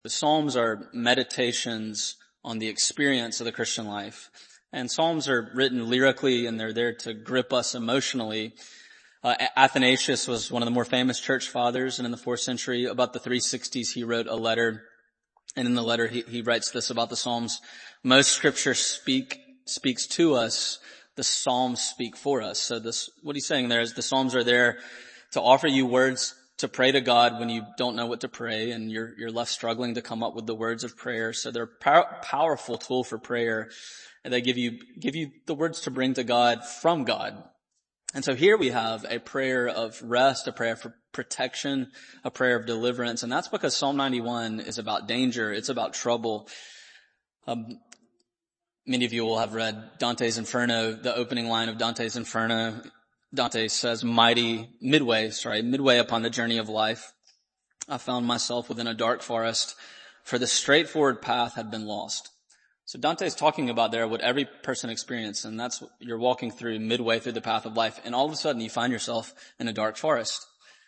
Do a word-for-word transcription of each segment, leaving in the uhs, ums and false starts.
The Psalms are meditations on the experience of the Christian life. And Psalms are written lyrically, and they're there to grip us emotionally. Uh, Athanasius was one of the more famous church fathers, and in the fourth century, about the three sixties, he wrote a letter. And in the letter, he, he writes this about the Psalms. Most scripture speak, speaks to us. The Psalms speak for us. So this, what he's saying there is the Psalms are there to offer you words to pray to God when you don't know what to pray and you're, you're left struggling to come up with the words of prayer. So they're a pow- powerful tool for prayer. And they give you, give you the words to bring to God from God. And so here we have a prayer of rest, a prayer for protection, a prayer of deliverance. And that's because Psalm ninety-one is about danger. It's about trouble. Um, many of you will have read Dante's Inferno, the opening line of Dante's Inferno. Dante says, mighty, midway, sorry, midway upon the journey of life, I found myself within a dark forest, for the straightforward path had been lost. So Dante's talking about there what every person experiences, and that's what you're walking through midway through the path of life, and all of a sudden you find yourself in a dark forest.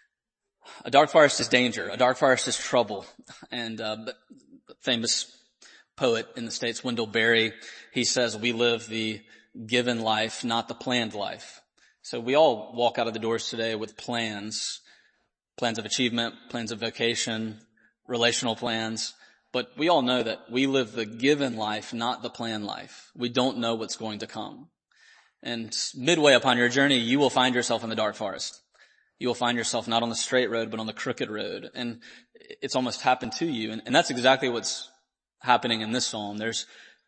A dark forest is danger. A dark forest is trouble. And uh, the famous poet in the States, Wendell Berry, he says, we live the given life, not the planned life. So we all walk out of the doors today with plans, plans of achievement, plans of vocation, relational plans. But we all know that we live the given life, not the planned life. We don't know what's going to come. And midway upon your journey, you will find yourself in the dark forest. You will find yourself not on the straight road, but on the crooked road. And it's almost happened to you. And, and that's exactly what's happening in this psalm. There's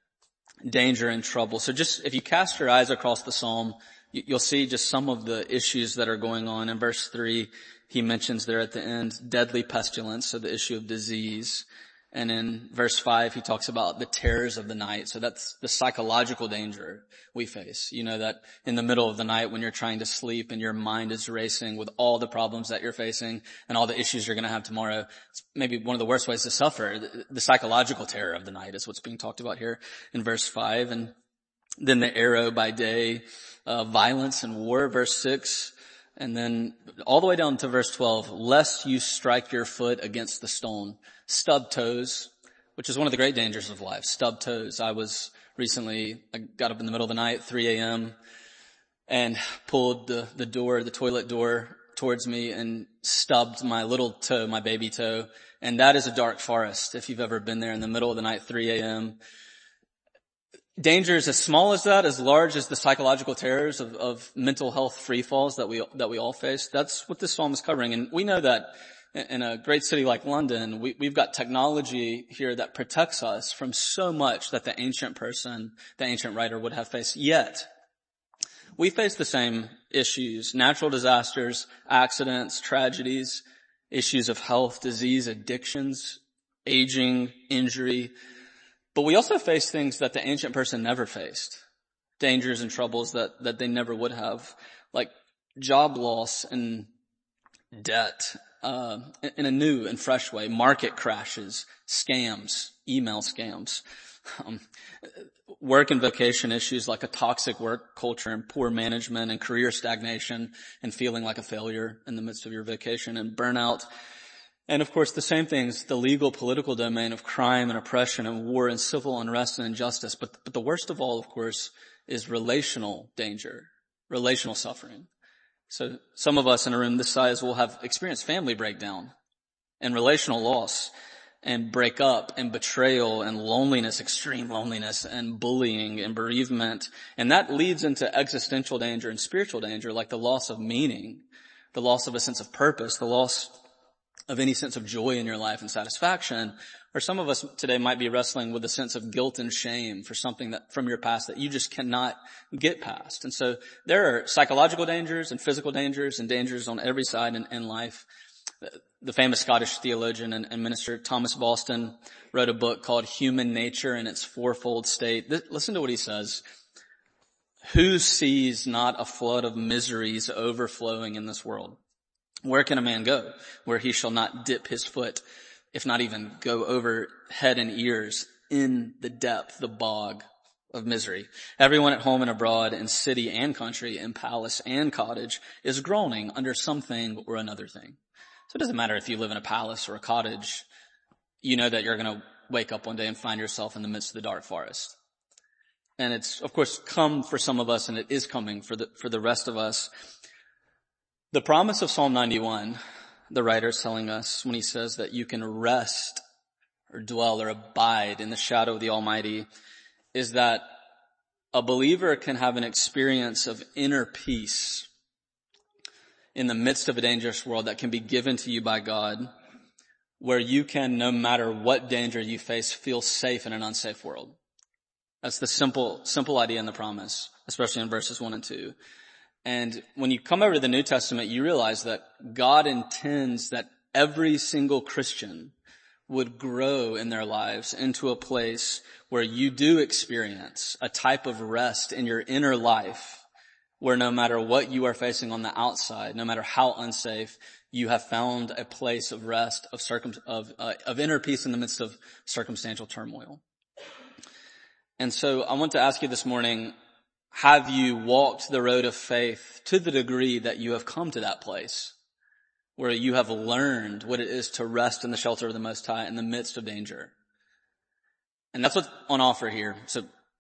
danger and trouble. So just if you cast your eyes across the psalm, you'll see just some of the issues that are going on. In verse three, he mentions there at the end, deadly pestilence, so the issue of disease. And in verse five, he talks about the terrors of the night. So that's the psychological danger we face. You know that in the middle of the night when you're trying to sleep and your mind is racing with all the problems that you're facing and all the issues you're going to have tomorrow, it's maybe one of the worst ways to suffer. The, the psychological terror of the night is what's being talked about here in verse five. And then the arrow by day, uh, violence and war, verse six. And then all the way down to verse twelve, lest you strike your foot against the stone. Stub toes, which is one of the great dangers of life. Stub toes. I was recently, I got up in the middle of the night, three a.m., and pulled the, the door, the toilet door towards me and stubbed my little toe, my baby toe. And that is a dark forest. If you've ever been there in the middle of the night, three a.m., danger is as small as that, as large as the psychological terrors of, of mental health free falls that we, that we all face. That's what this psalm is covering. And we know that in a great city like London, we, we've got technology here that protects us from so much that the ancient person, the ancient writer would have faced. Yet, we face the same issues, natural disasters, accidents, tragedies, issues of health, disease, addictions, aging, injury. But we also face things that the ancient person never faced. Dangers and troubles that, that they never would have, like job loss and debt, uh, in a new and fresh way, market crashes, scams, email scams, um, work and vocation issues like a toxic work culture and poor management and career stagnation and feeling like a failure in the midst of your vocation and burnout. And of course, the same things, the legal, political domain of crime and oppression and war and civil unrest and injustice. But, but the worst of all, of course, is relational danger, relational suffering. So some of us in a room this size will have experienced family breakdown and relational loss and breakup and betrayal and loneliness, extreme loneliness and bullying and bereavement. And that leads into existential danger and spiritual danger, like the loss of meaning, the loss of a sense of purpose, the loss of any sense of joy in your life and satisfaction. Or some of us today might be wrestling with a sense of guilt and shame for something that from your past that you just cannot get past. And so there are psychological dangers and physical dangers and dangers on every side in, in life. The famous Scottish theologian and, and minister Thomas Boston wrote a book called Human Nature in its Fourfold State. Th- listen to what he says. Who sees not a flood of miseries overflowing in this world? Where can a man go where he shall not dip his foot, if not even go over head and ears in the depth, the bog of misery? Everyone at home and abroad, in city and country, in palace and cottage, is groaning under something or another thing. So it doesn't matter if you live in a palace or a cottage. you know that you're going to wake up one day and find yourself in the midst of the dark forest. And it's, of course, come for some of us, and it is coming for the, for the rest of us. The promise of Psalm ninety-one, the writer is telling us when he says that you can rest or dwell or abide in the shadow of the Almighty, is that a believer can have an experience of inner peace in the midst of a dangerous world that can be given to you by God, where you can, no matter what danger you face, feel safe in an unsafe world. That's the simple, simple idea in the promise, especially in verses one and two. And when you come over to the New Testament, you realize that God intends that every single Christian would grow in their lives into a place where you do experience a type of rest in your inner life, where no matter what you are facing on the outside, no matter how unsafe, you have found a place of rest, of circum, of, uh, of inner peace in the midst of circumstantial turmoil. And so I want to ask you this morning, have you walked the road of faith to the degree that you have come to that place where you have learned what it is to rest in the shelter of the Most High in the midst of danger? And that's what's on offer here. So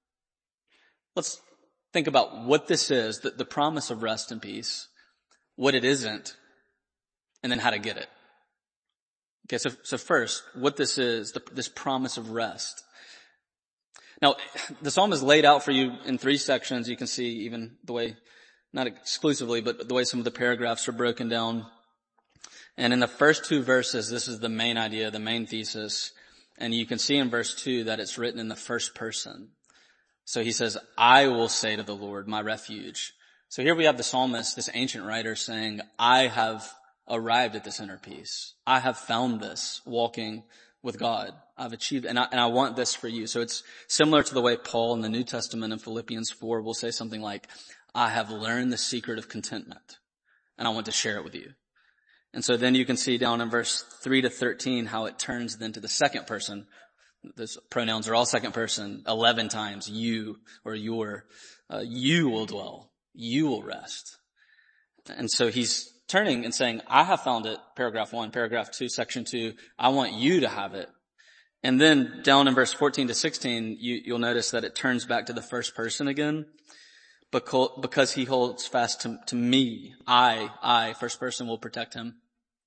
let's think about what this is, the, the promise of rest and peace, what it isn't, and then how to get it. Okay, so, so first, what this is, the, this promise of rest. Now, the psalm is laid out for you in three sections. You can see even the way, not exclusively, but the way some of the paragraphs are broken down. And in the first two verses, this is the main idea, the main thesis. And you can see in verse two that it's written in the first person. So he says, I will say to the Lord, my refuge. So here we have the psalmist, this ancient writer, saying, I have arrived at this inner peace. I have found this walking with God. I've achieved, and I, and I want this for you. So it's similar to the way Paul in the New Testament in Philippians four will say something like, I have learned the secret of contentment, and I want to share it with you. And so then you can see down in verse three to thirteen how it turns then to the second person. Those pronouns are all second person, eleven times, you or your, uh, you will dwell, you will rest. And so he's turning and saying, I have found it, paragraph one, paragraph two, section two, I want you to have it. And then down in verse fourteen to sixteen, you, you'll notice that it turns back to the first person again, because, because he holds fast to, to me. I, I, first person, will protect him.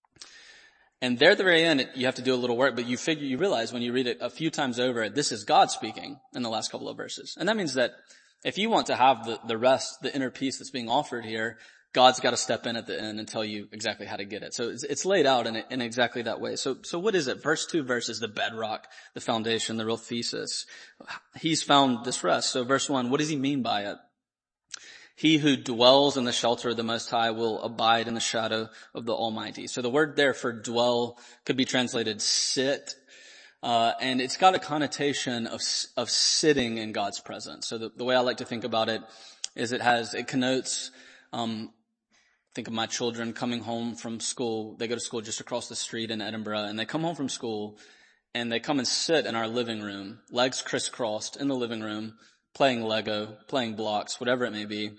And there at the very end, you have to do a little work, but you figure, you realize when you read it a few times over, this is God speaking in the last couple of verses. And that means that if you want to have the, the rest, the inner peace that's being offered here, God's got to step in at the end and tell you exactly how to get it. So it's, it's laid out in, in exactly that way. So, so what is it? Verse two verses, the bedrock, the foundation, the real thesis. He's found this rest. So verse one, what does he mean by it? He who dwells in the shelter of the Most High will abide in the shadow of the Almighty. So the word there for dwell could be translated sit, uh, and it's got a connotation of, of sitting in God's presence. So the, the way I like to think about it is it has, it connotes, um, think of my children coming home from school. They go to school just across the street in Edinburgh, and they come home from school and they come and sit in our living room, legs crisscrossed in the living room, playing Lego, playing blocks, whatever it may be.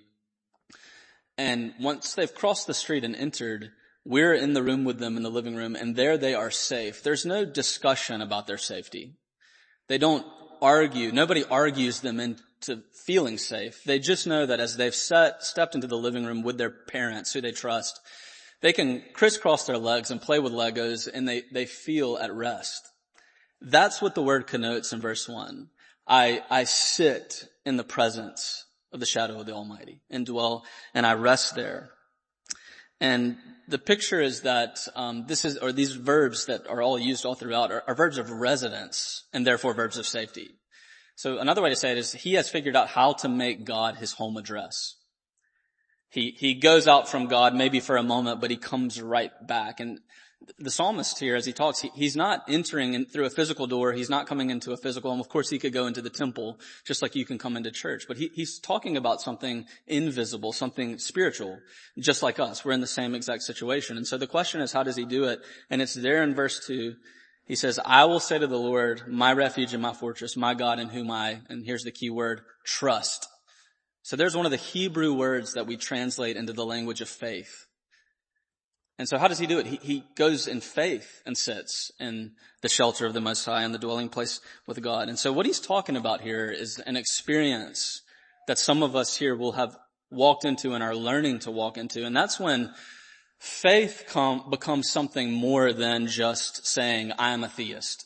And once they've crossed the street and entered, we're in the room with them in the living room, and there they are safe. There's no discussion about their safety. They don't argue. Nobody argues them into feeling safe. They just know that as they've set, stepped into the living room with their parents who they trust, they can crisscross their legs and play with Legos, and they, they feel at rest. That's what the word connotes in verse one. I, I sit in the presence of the shadow of the Almighty and dwell, and I rest there. And the picture is that um this is, or these verbs that are all used all throughout are, are verbs of residence and therefore verbs of safety. So another way to say it is he has figured out how to make God his home address. He he goes out from God maybe for a moment, but he comes right back. And the psalmist here, as he talks, he, he's not entering in through a physical door. He's not coming into a physical, and of course he could go into the temple just like you can come into church. But he, he's talking about something invisible, something spiritual, just like us. We're in the same exact situation. And so the question is, how does he do it? And it's there in verse two. He says, I will say to the Lord, my refuge and my fortress, my God in whom I, and here's the key word, trust. So there's one of the Hebrew words that we translate into the language of faith. And so how does he do it? He, he goes in faith and sits in the shelter of the Most High and the dwelling place with God. And so what he's talking about here is an experience that some of us here will have walked into and are learning to walk into. And that's when faith come, becomes something more than just saying, I am a theist.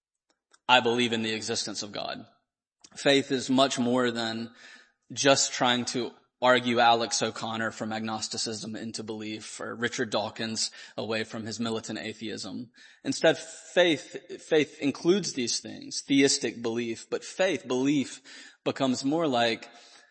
I believe in the existence of God. Faith is much more than just trying to argue Alex O'Connor from agnosticism into belief, or Richard Dawkins away from his militant atheism. Instead, faith, faith includes these things, theistic belief, but faith, belief, becomes more like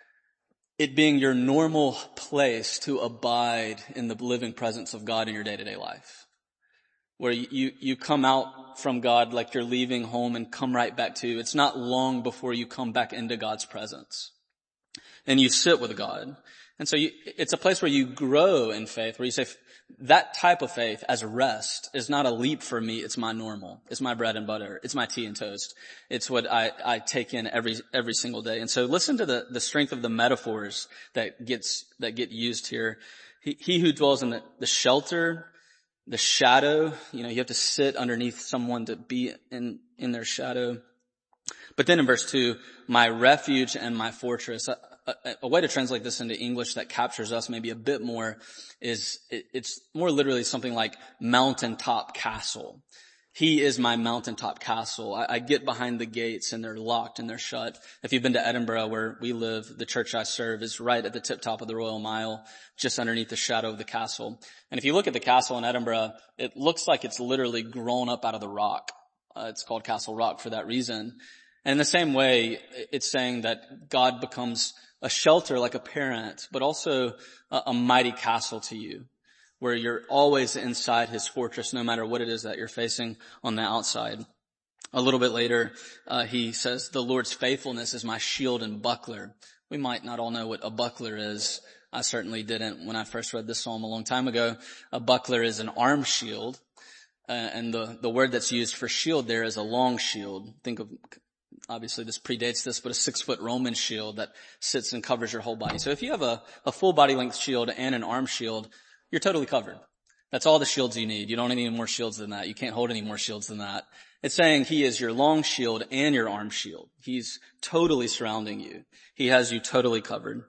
it being your normal place to abide in the living presence of God in your day-to-day life. Where you, you come out from God like you're leaving home and come right back to, it's not long before you come back into God's presence. And you sit with God. And so you, it's a place where you grow in faith, where you say, that type of faith as rest is not a leap for me, it's my normal. It's my bread and butter. It's my tea and toast. It's what I, I take in every, every single day. And so listen to the, the strength of the metaphors that gets, that get used here. He, he who dwells in the, the shelter, the shadow, you know, you have to sit underneath someone to be in, in their shadow. But then in verse two, my refuge and my fortress. A, a, a way to translate this into English that captures us maybe a bit more is, it, it's more literally something like mountaintop castle. He is my mountaintop castle. I, I get behind the gates and they're locked and they're shut. If you've been to Edinburgh where we live, the church I serve is right at the tip top of the Royal Mile, just underneath the shadow of the castle. And if you look at the castle in Edinburgh, it looks like it's literally grown up out of the rock. Uh, it's called Castle Rock for that reason. And in the same way, it's saying that God becomes a shelter like a parent, but also a, a mighty castle to you, where you're always inside his fortress, no matter what it is that you're facing on the outside. A little bit later, uh, he says, the Lord's faithfulness is my shield and buckler. We might not all know what a buckler is. I certainly didn't when I first read this psalm a long time ago. A buckler is an arm shield, uh, and the, the word that's used for shield there is a long shield. Think of, obviously this predates this, but a six foot Roman shield that sits and covers your whole body. So if you have a, a full body length shield and an arm shield, you're totally covered. That's all the shields you need. You don't need any more shields than that. You can't hold any more shields than that. It's saying he is your long shield and your arm shield. He's totally surrounding you. He has you totally covered.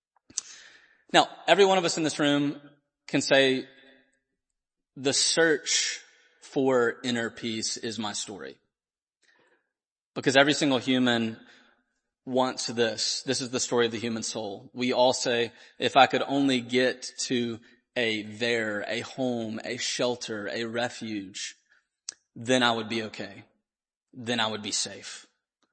Now, every one of us in this room can say, the search for inner peace is my story. Because every single human wants this. This is the story of the human soul. We all say, if I could only get to a there, a home, a shelter, a refuge, then I would be okay. Then I would be safe.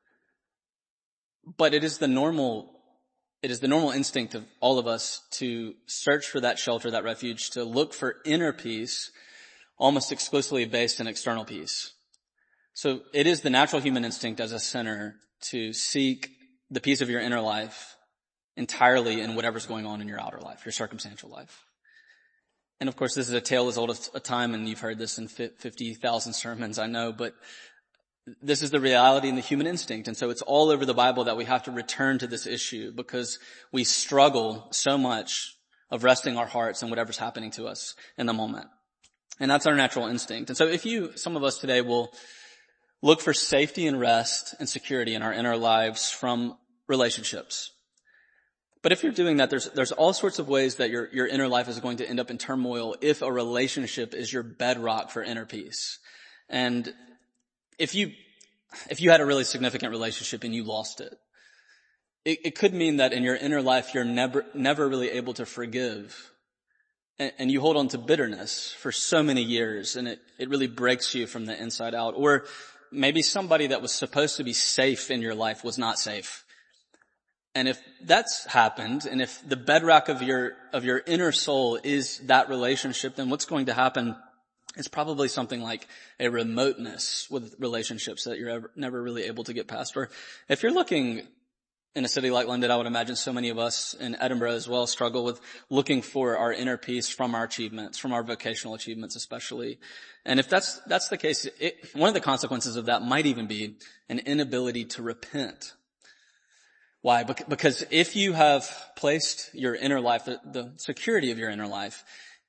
But it is the normal, it is the normal instinct of all of us to search for that shelter, that refuge, to look for inner peace, almost exclusively based in external peace. So it is the natural human instinct as a sinner to seek the peace of your inner life entirely in whatever's going on in your outer life, your circumstantial life. And of course, this is a tale as old as a time, and you've heard this in fifty thousand sermons, I know, but this is the reality in the human instinct. And so it's all over the Bible that we have to return to this issue because we struggle so much of resting our hearts in whatever's happening to us in the moment. And that's our natural instinct. And so if you, some of us today will look for safety and rest and security in our inner lives from relationships. But if you're doing that, there's, there's all sorts of ways that your, your inner life is going to end up in turmoil if a relationship is your bedrock for inner peace. And if you, if you had a really significant relationship and you lost it, it, it could mean that in your inner life, you're never, never really able to forgive. And, and you hold on to bitterness for so many years, and it, it really breaks you from the inside out. Or maybe somebody that was supposed to be safe in your life was not safe. And if that's happened, and if the bedrock of your, of your inner soul is that relationship, then what's going to happen is probably something like a remoteness with relationships that you're ever, never really able to get past. Or if you're looking in a city like London, I would imagine so many of us in Edinburgh as well struggle with looking for our inner peace from our achievements, from our vocational achievements especially. And if that's, that's the case, it, one of the consequences of that might even be an inability to repent. Why? Because if you have placed your inner life, the, the security of your inner life,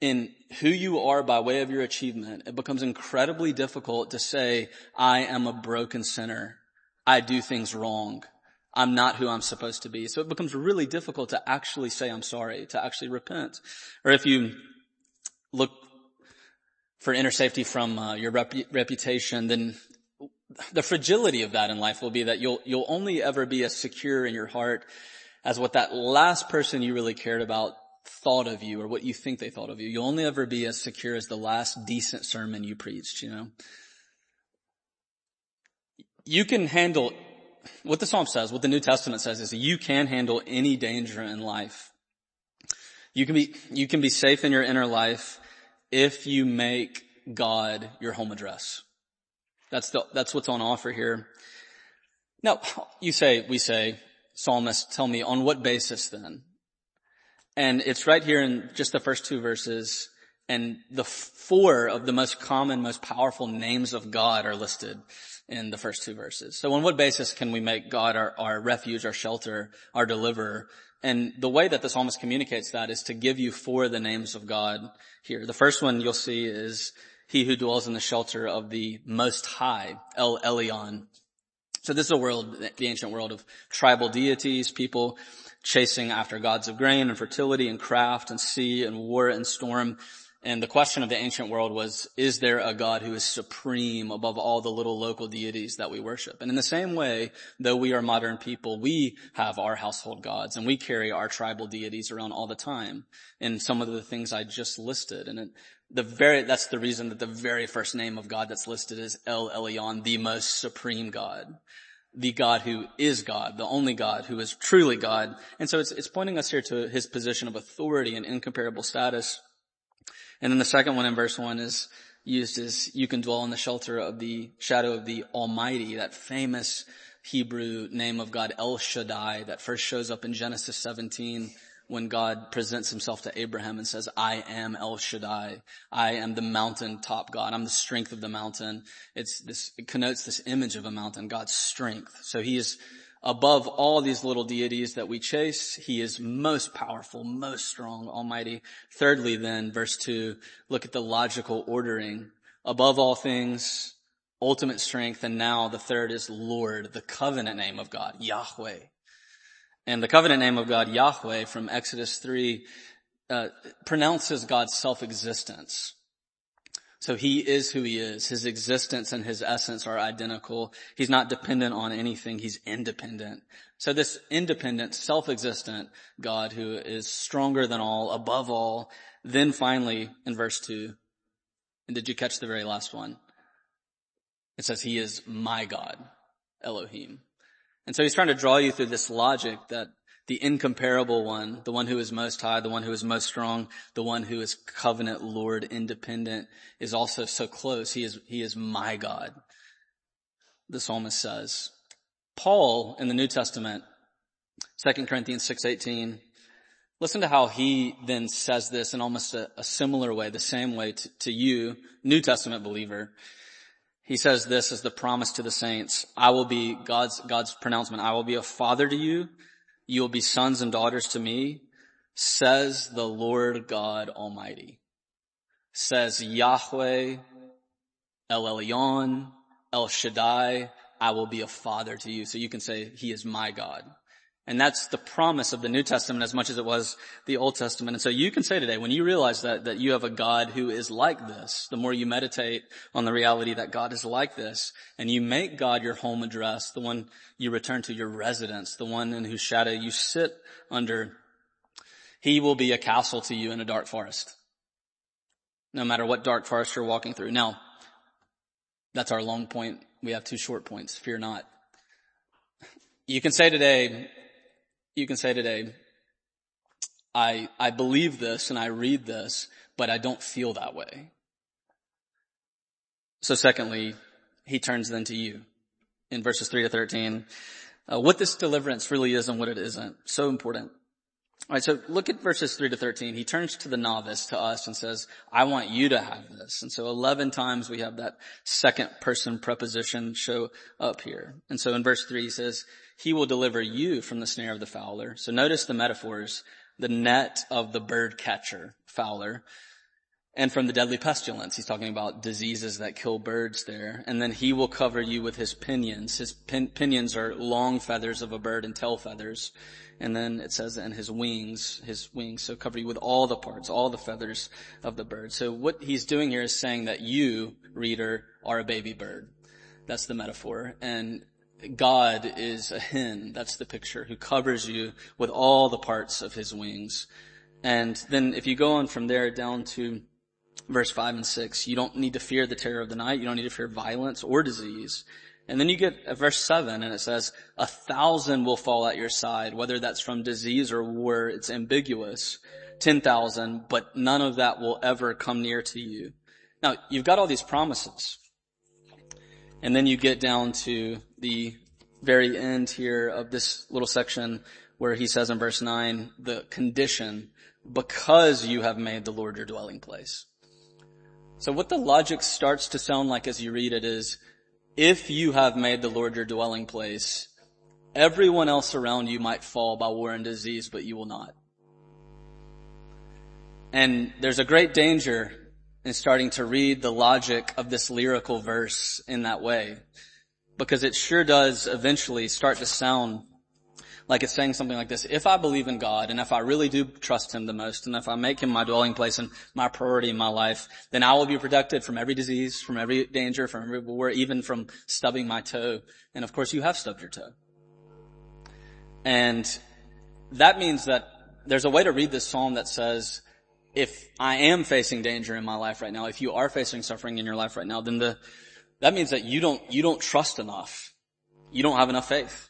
in who you are by way of your achievement, it becomes incredibly difficult to say, I am a broken sinner. I do things wrong. I'm not who I'm supposed to be. So it becomes really difficult to actually say I'm sorry, to actually repent. Or if you look for inner safety from uh, your rep- reputation, then the fragility of that in life will be that you'll you'll only ever be as secure in your heart as what that last person you really cared about thought of you or what you think they thought of you. You'll only ever be as secure as the last decent sermon you preached, you know. You can handle, what the Psalm says, what the New Testament says is you can handle any danger in life. You can be, you can be safe in your inner life if you make God your home address. That's the, that's what's on offer here. Now, you say, we say, psalmists, tell me, on what basis then? And it's right here in just the first two verses, and the four of the most common, most powerful names of God are listed in the first two verses. So on what basis can we make God our, our refuge, our shelter, our deliverer? And the way that the psalmist communicates that is to give you four of the names of God here. The first one you'll see is he who dwells in the shelter of the Most High, El Elyon. So this is a world, the ancient world of tribal deities, people chasing after gods of grain and fertility and craft and sea and war and storm. And the question of the ancient world was, is there a God who is supreme above all the little local deities that we worship? And in the same way, though we are modern people, we have our household gods and we carry our tribal deities around all the time in some of the things I just listed. And it, the very, that's the reason that the very first name of God that's listed is El Elyon, the most supreme God. The God who is God, the only God who is truly God. And so it's, it's pointing us here to his position of authority and incomparable status. And then the second one in verse one is used as you can dwell in the shelter of the shadow of the Almighty, that famous Hebrew name of God, El Shaddai, that first shows up in Genesis seventeen when God presents himself to Abraham and says, I am El Shaddai. I am the mountaintop God. I'm the strength of the mountain. It's this, it connotes this image of a mountain, God's strength. So he is above all these little deities that we chase. He is most powerful, most strong, almighty. Thirdly, then, verse two, look at the logical ordering. Above all things, ultimate strength. And now the third is Lord, the covenant name of God, Yahweh. And the covenant name of God, Yahweh, from Exodus three, uh, pronounces God's self-existence. So he is who he is. His existence and his essence are identical. He's not dependent on anything. He's independent. So this independent, self-existent God who is stronger than all, above all. Then finally, in verse two, and did you catch the very last one? It says he is my God, Elohim. And so he's trying to draw you through this logic that the incomparable one, the one who is most high, the one who is most strong, the one who is covenant Lord, independent, is also so close. He is, he is my God, the psalmist says. Paul in the New Testament, Second Corinthians six eighteen, listen to how he then says this in almost a, a similar way, the same way to, to you, New Testament believer. He says this as the promise to the saints. I will be, God's, God's pronouncement, I will be a father to you. You will be sons and daughters to me, says the Lord God Almighty. Says Yahweh, El Elyon, El Shaddai, I will be a father to you. So you can say, he is my God. And that's the promise of the New Testament as much as it was the Old Testament. And so you can say today, when you realize that, that you have a God who is like this, the more you meditate on the reality that God is like this, and you make God your home address, the one you return to, your residence, the one in whose shadow you sit under, he will be a castle to you in a dark forest. No matter what dark forest you're walking through. Now, that's our long point. We have two short points. Fear not. You can say today, You can say today, I, I believe this and I read this, but I don't feel that way. So secondly, he turns then to you in verses three to thirteen, uh, what this deliverance really is and what it isn't. So important. All right, so look at verses three to thirteen. He turns to the novice, to us, and says, I want you to have this. And so eleven times we have that second person preposition show up here. And so in verse three he says, he will deliver you from the snare of the fowler. So notice the metaphors, the net of the bird catcher, fowler. and from the deadly pestilence. He's talking about diseases that kill birds there. And then he will cover you with his pinions. His pin- pinions are long feathers of a bird and tail feathers. And then it says, and his wings, his wings, so cover you with all the parts, all the feathers of the bird. So what he's doing here is saying that you, reader, are a baby bird. That's the metaphor. And God is a hen, that's the picture, who covers you with all the parts of his wings. And then if you go on from there down to verse five and six, you don't need to fear the terror of the night. You don't need to fear violence or disease. And then you get at verse seven, and it says, a thousand will fall at your side, whether that's from disease or war. It's ambiguous. Ten thousand, but none of that will ever come near to you. Now, you've got all these promises. And then you get down to the very end here of this little section where he says in verse nine, the condition, because you have made the Lord your dwelling place. So what the logic starts to sound like as you read it is, if you have made the Lord your dwelling place, everyone else around you might fall by war and disease, but you will not. And there's a great danger in starting to read the logic of this lyrical verse in that way, because it sure does eventually start to sound like it's saying something like this. If I believe in God, and if I really do trust him the most, and if I make him my dwelling place and my priority in my life, then I will be protected from every disease, from every danger, from every war, even from stubbing my toe. And of course you have stubbed your toe. And that means that there's a way to read this psalm that says, if I am facing danger in my life right now, if you are facing suffering in your life right now, then the, that means that you don't, you don't trust enough. You don't have enough faith.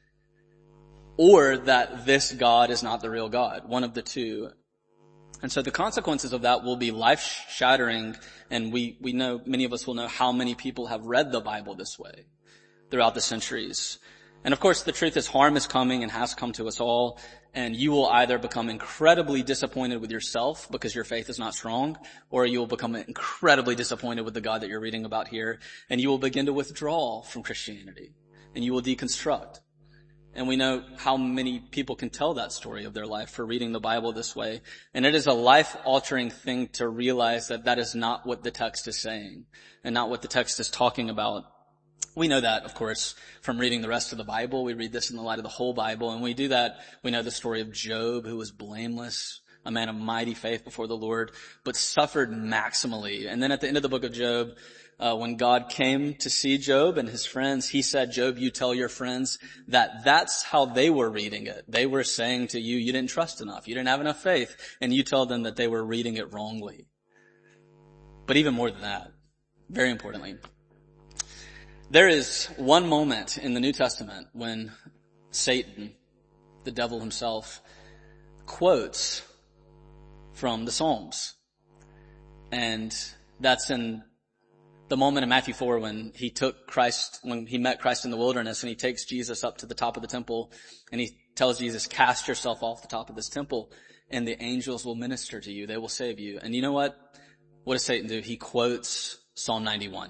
Or that this God is not the real God. One of the two. And so the consequences of that will be life-shattering, and we, we know, many of us will know how many people have read the Bible this way throughout the centuries. And of course the truth is harm is coming and has come to us all, and you will either become incredibly disappointed with yourself because your faith is not strong, or you will become incredibly disappointed with the God that you're reading about here, and you will begin to withdraw from Christianity, and you will deconstruct. And we know how many people can tell that story of their life for reading the Bible this way. And it is a life-altering thing to realize that that is not what the text is saying and not what the text is talking about. We know that, of course, from reading the rest of the Bible. We read this in the light of the whole Bible. And we do that. We know the story of Job, who was blameless, a man of mighty faith before the Lord, but suffered maximally. And then at the end of the book of Job, Uh, when God came to see Job and his friends, he said, Job, you tell your friends that that's how they were reading it. They were saying to you, you didn't trust enough. You didn't have enough faith. And you tell them that they were reading it wrongly. But even more than that, very importantly, there is one moment in the New Testament when Satan, the devil himself, quotes from the Psalms. And that's in the moment in Matthew four when he took Christ, when he met Christ in the wilderness, and he takes Jesus up to the top of the temple, and he tells Jesus, cast yourself off the top of this temple, and the angels will minister to you. They will save you. And you know what? What does Satan do? He quotes Psalm ninety-one.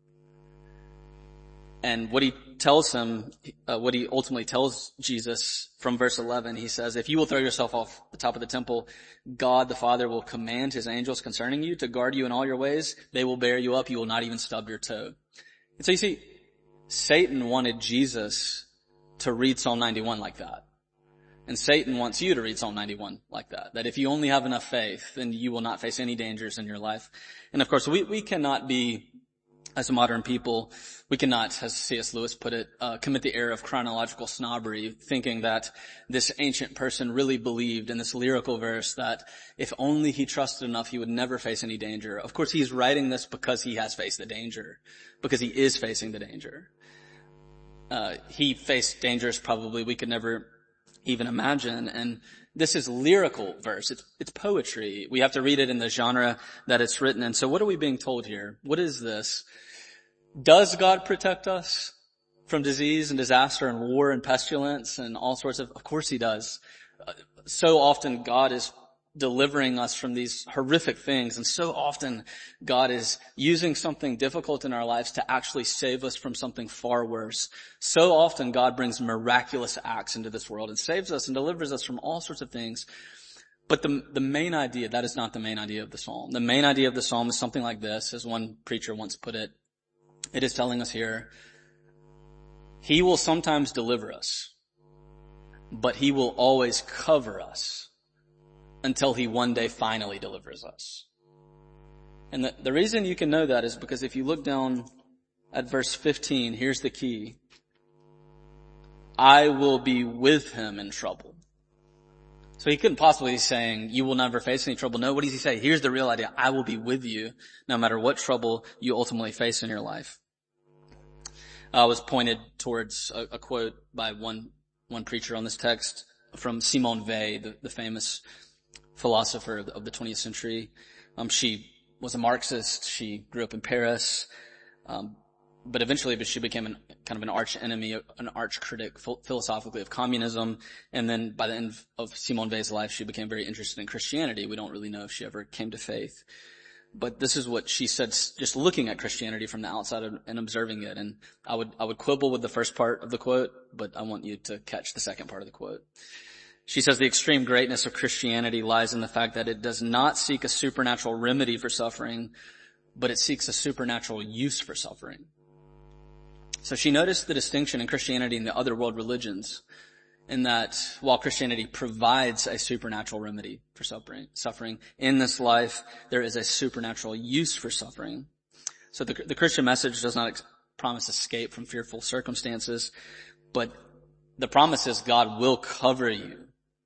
And what he tells him, uh, what he ultimately tells Jesus from verse eleven, he says, if you will throw yourself off the top of the temple, God the Father will command his angels concerning you to guard you in all your ways. They will bear you up. You will not even stub your toe. And so you see, Satan wanted Jesus to read Psalm ninety-one like that. And Satan wants you to read Psalm ninety-one like that. That if you only have enough faith, then you will not face any dangers in your life. And of course, we, we cannot be, as modern people, we cannot, as C S Lewis put it, uh, commit the error of chronological snobbery, thinking that this ancient person really believed in this lyrical verse that if only he trusted enough, he would never face any danger. Of course, he's writing this because he has faced the danger, because he is facing the danger. Uh, he faced dangers probably we could never even imagine, and this is lyrical verse. It's, it's poetry. We have to read it in the genre that it's written in. So what are we being told here? What is this? Does God protect us from disease and disaster and war and pestilence and all sorts of, of course he does. Uh, so often God is delivering us from these horrific things, and so often God is using something difficult in our lives to actually save us from something far worse. So often God brings miraculous acts into this world and saves us and delivers us from all sorts of things. But the, the main idea, that is not the main idea of the psalm. The main idea of the psalm is something like this, as one preacher once put it. It is telling us here, he will sometimes deliver us, but he will always cover us until he one day finally delivers us. And the, the reason you can know that is because if you look down at verse fifteen, here's the key. I will be with him in trouble. So he couldn't possibly be saying, you will never face any trouble. No, what does he say? Here's the real idea. I will be with you no matter what trouble you ultimately face in your life. I was pointed towards a, a quote by one, one preacher on this text from Simone Weil, the, the famous philosopher of the, of the twentieth century. Um, she was a Marxist. She grew up in Paris. Um, But eventually she became an, kind of an arch enemy, an arch critic philosophically of communism. And then by the end of Simone Weil's life, she became very interested in Christianity. We don't really know if she ever came to faith. But this is what she said, just looking at Christianity from the outside and observing it. And I would, I would quibble with the first part of the quote, but I want you to catch the second part of the quote. She says the extreme greatness of Christianity lies in the fact that it does not seek a supernatural remedy for suffering, but it seeks a supernatural use for suffering. So she noticed the distinction in Christianity and the other world religions in that while Christianity provides a supernatural remedy for suffering, suffering in this life, there is a supernatural use for suffering. So the, the Christian message does not ex- promise escape from fearful circumstances, but the promise is God will cover you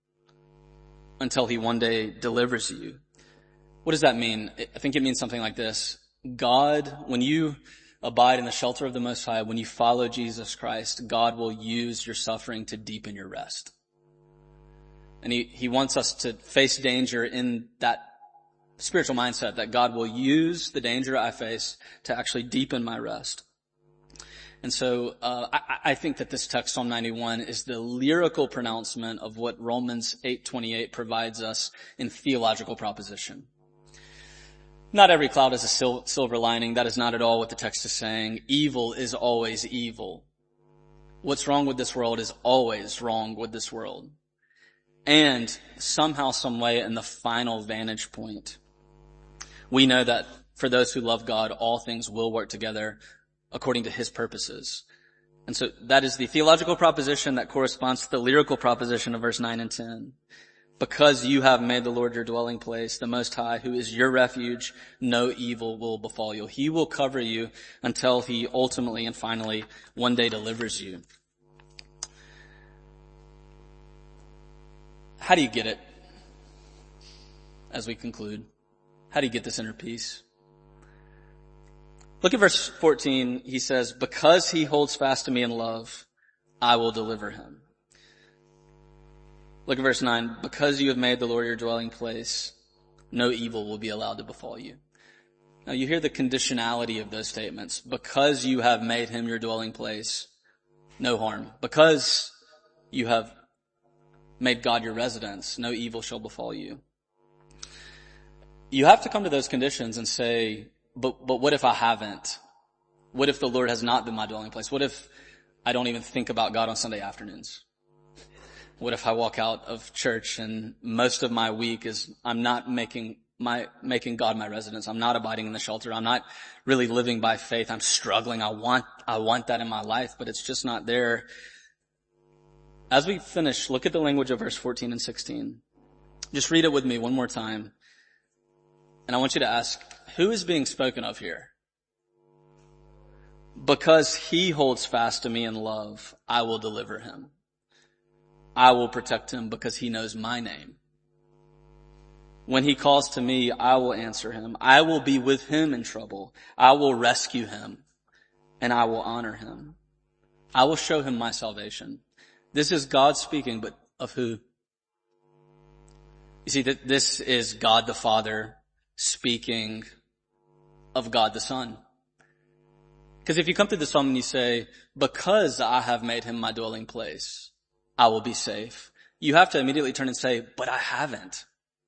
until he one day delivers you. What does that mean? I think it means something like this. God, when you abide in the shelter of the Most High, when you follow Jesus Christ, God will use your suffering to deepen your rest. And he, he wants us to face danger in that spiritual mindset that God will use the danger I face to actually deepen my rest. And so uh I, I think that this text, Psalm ninety-one, is the lyrical pronouncement of what Romans eight twenty-eight provides us in theological proposition. Not every cloud is a sil- silver lining. That is not at all what the text is saying. Evil is always evil. What's wrong with this world is always wrong with this world. And somehow, some way, in the final vantage point, we know that for those who love God, all things will work together according to his purposes. And so that is the theological proposition that corresponds to the lyrical proposition of verse nine and ten. Because you have made the Lord your dwelling place, the Most High, who is your refuge, no evil will befall you. He will cover you until he ultimately and finally one day delivers you. How do you get it? As we conclude, how do you get this inner peace? Look at verse fourteen. He says, because he holds fast to me in love, I will deliver him. Look at verse nine. Because you have made the Lord your dwelling place, no evil will be allowed to befall you. Now you hear the conditionality of those statements. Because you have made him your dwelling place, no harm. Because you have made God your residence, no evil shall befall you. You have to come to those conditions and say, but, but what if I haven't? What if the Lord has not been my dwelling place? What if I don't even think about God on Sunday afternoons? What if I walk out of church and most of my week is I'm not making my, making God my residence. I'm not abiding in the shelter. I'm not really living by faith. I'm struggling. I want, I want that in my life, but it's just not there. As we finish, look at the language of verse fourteen and sixteen. Just read it with me one more time. And I want you to ask, who is being spoken of here? Because he holds fast to me in love, I will deliver him. I will protect him because he knows my name. When he calls to me, I will answer him. I will be with him in trouble. I will rescue him and I will honor him. I will show him my salvation. This is God speaking, but of who? You see, that this is God the Father speaking of God the Son. Because if you come to the psalm and you say, because I have made him my dwelling place, I will be safe, you have to immediately turn and say, but I haven't.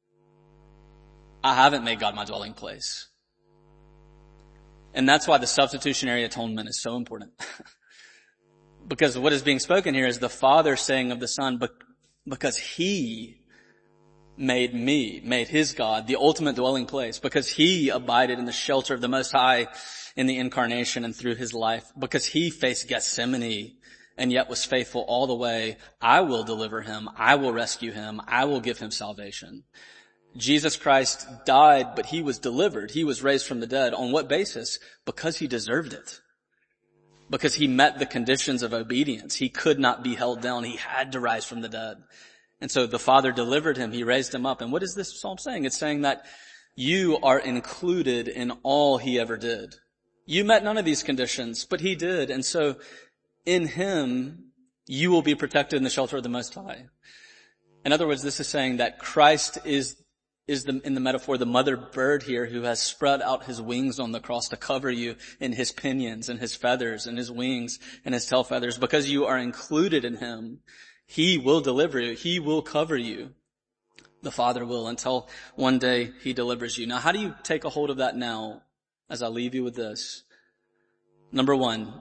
I haven't made God my dwelling place. And that's why the substitutionary atonement is so important. Because what is being spoken here is the Father saying of the Son, but because he made me, made his God, the ultimate dwelling place, because he abided in the shelter of the Most High in the incarnation and through his life, because he faced Gethsemane and yet was faithful all the way. I will deliver him. I will rescue him. I will give him salvation. Jesus Christ died, but he was delivered. He was raised from the dead. On what basis? Because he deserved it. Because he met the conditions of obedience. He could not be held down. He had to rise from the dead. And so the Father delivered him. He raised him up. And what is this psalm saying? It's saying that you are included in all he ever did. You met none of these conditions, but he did. And so in him, you will be protected in the shelter of the Most High. In other words, this is saying that Christ is, is the, in the metaphor, the mother bird here who has spread out his wings on the cross to cover you in his pinions and his feathers and his wings and his tail feathers. Because you are included in him, he will deliver you. He will cover you. The Father will, until one day he delivers you. Now, how do you take a hold of that now as I leave you with this? Number one,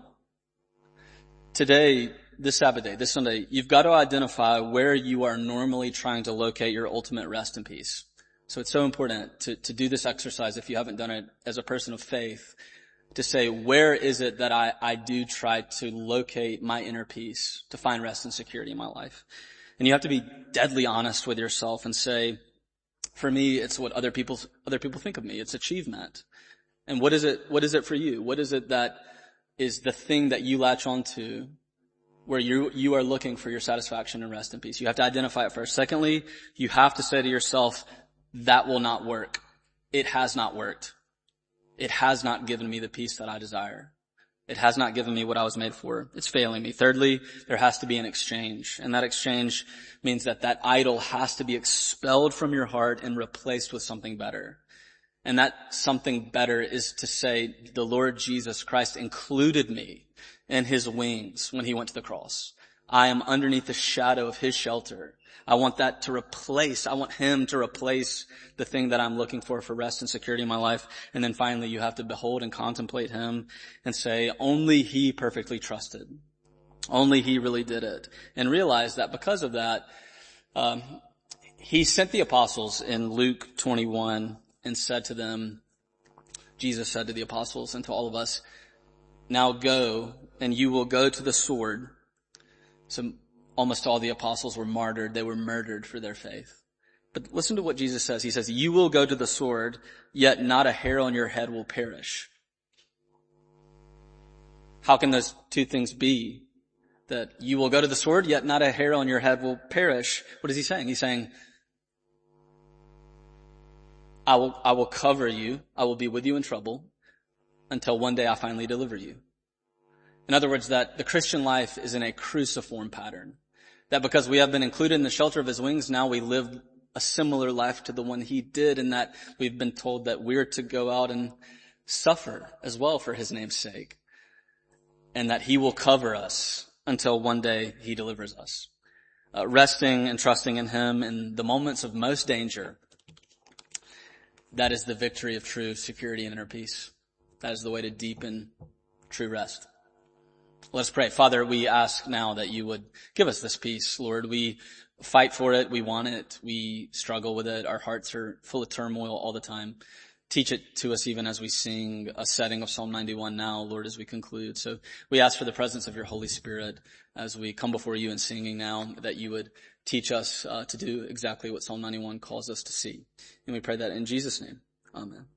today, this Sabbath day, this Sunday, you've got to identify where you are normally trying to locate your ultimate rest and peace. So it's so important to, to do this exercise if you haven't done it as a person of faith, to say, where is it that I, I do try to locate my inner peace, to find rest and security in my life? And you have to be deadly honest with yourself and say, for me, it's what other people, other people think of me. It's achievement. And what is it, what is it for you? What is it that is the thing that you latch onto where you, you are looking for your satisfaction and rest and peace? You have to identify it first. Secondly, you have to say to yourself, that will not work. It has not worked. It has not given me the peace that I desire. It has not given me what I was made for. It's failing me. Thirdly, there has to be an exchange. And that exchange means that that idol has to be expelled from your heart and replaced with something better. And that something better is to say, the Lord Jesus Christ included me in his wings when he went to the cross. I am underneath the shadow of his shelter. I want that to replace, I want him to replace the thing that I'm looking for for rest and security in my life. And then finally, you have to behold and contemplate him and say, only he perfectly trusted. Only he really did it. And realize that because of that, um, he sent the apostles in Luke twenty-one and said to them, Jesus said to the apostles and to all of us, now go and you will go to the sword. So almost all the apostles were martyred. They were murdered for their faith. But listen to what Jesus says. He says, you will go to the sword, yet not a hair on your head will perish. How can those two things be? That you will go to the sword, yet not a hair on your head will perish. What is he saying? He's saying, I will, I will cover you. I will be with you in trouble until one day I finally deliver you. In other words, that the Christian life is in a cruciform pattern. That because we have been included in the shelter of his wings, now we live a similar life to the one he did, in that we've been told that we're to go out and suffer as well for his name's sake. And that he will cover us until one day he delivers us. Uh, resting and trusting in him in the moments of most danger, that is the victory of true security and inner peace. That is the way to deepen true rest. Let's pray. Father, we ask now that you would give us this peace, Lord. We fight for it. We want it. We struggle with it. Our hearts are full of turmoil all the time. Teach it to us even as we sing a setting of Psalm ninety-one now, Lord, as we conclude. So we ask for the presence of your Holy Spirit as we come before you in singing now, that you would teach us uh, to do exactly what Psalm ninety-one calls us to see. And we pray that in Jesus' name. Amen.